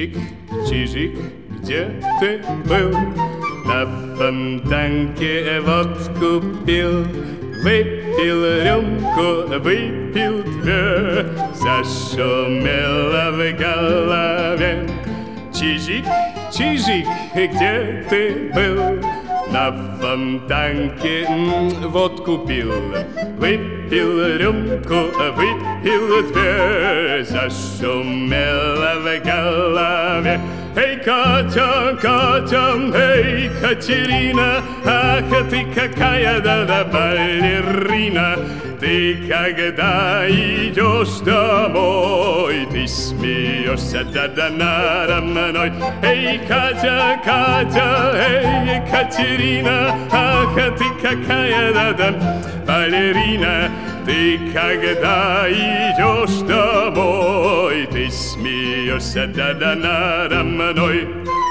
Чижик, Чижик, где ты был? На фонтанке водку пил, выпил рюмку, выпил две, зашумело в голове. Чижик, Чижик, где ты был? На фонтанке водку пил, выпил рюмку, выпил две, зашумело в голове. Эй, Катя, Катя, эй, Катерина, ах, ты какая да балерина. Ты когда идешь домой, ты смеешься да надо мной. Эй, Катя, Катя, эй, Катерина, ах, ты какая да балерина. Ты когда идешь домой, ты смеешься да надо мной.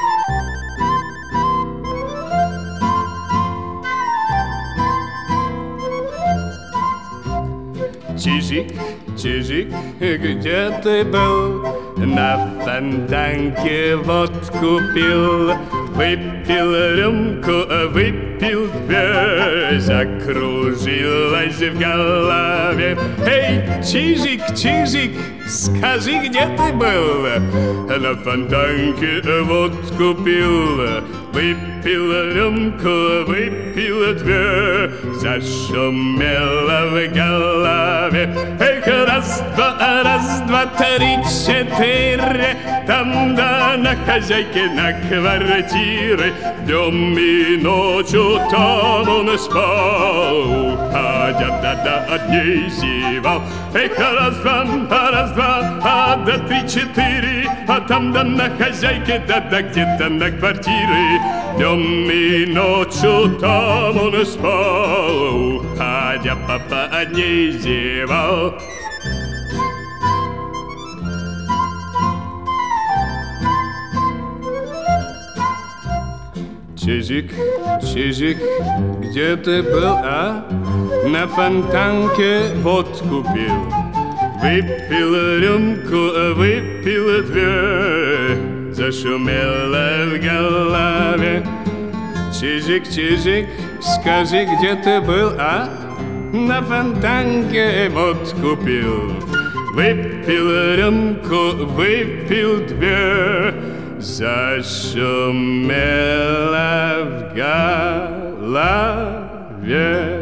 Чижик, Чижик, где ты был? На фонтанке водку пил, выпил рюмку, выпил две, закружилась в голове. Эй, Чижик, Чижик, скажи, где ты был? На фонтанке водку пил, выпил рюмку, выпил две, зашумело в голове. Эх, раз, два, три, четыре, там да на хозяйке на квартире. Днем и ночью там он спал, а дядя от ней зевал. Эх, раз, два, да три, четыре, а там да на хозяйке, да где-то на квартире. Днем и ночью там он спал, а дядя папа от ней зевал. Чижик, Чижик, где ты был, а? На фонтанке водку пил, выпил рюмку, выпил две, зашумело в голове. Чижик, Чижик, скажи, где ты был, а? На фонтанке водку пил, выпил рюмку, выпил две, зашумело в голове.